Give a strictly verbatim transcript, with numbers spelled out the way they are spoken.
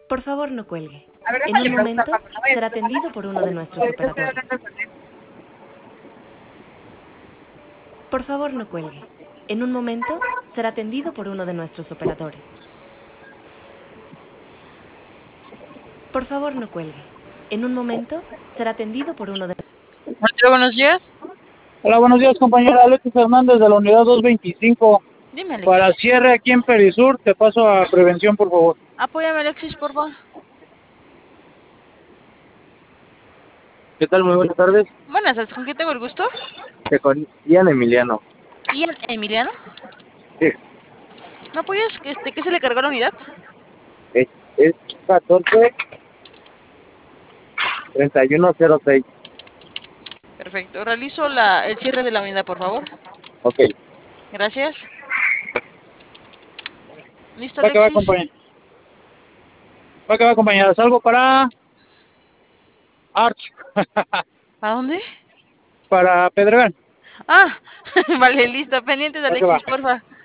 Por favor, no cuelgue. A ver, En un déjale preguntar, momento Paco, no vayas será a tomar. atendido por uno de nuestros Ahorita estoy operadores. hablando con él. Por favor, no cuelgue. En un momento será atendido por uno de nuestros operadores. Por favor, no cuelgue. En un momento será atendido por uno de... Hola, buenos días. Hola, buenos días, compañera Alexis Hernández de la unidad doscientos veinticinco. Dime, Alexis. Para cierre aquí en Perisur, te paso a prevención, por favor. Apóyame, Alexis, por favor. ¿Qué tal? Muy buenas tardes. Buenas tardes, ¿con quién tengo el gusto? Eh, Con Ian Emiliano. Ian Emiliano. Sí, ¿Me apoyas? Este, ¿Qué se le cargó a la unidad? es, es catorce treinta y uno cero seis. Perfecto. Realizo la, el cierre de la unidad, por favor. Ok. Gracias. ¿Listo, Va que va, Alexis? compañera. Va que va, compañera. Salgo para Arch, ¿Para dónde? para Pedregal. Ah, vale, listo. Pendientes, Va que va. Alexis, porfa.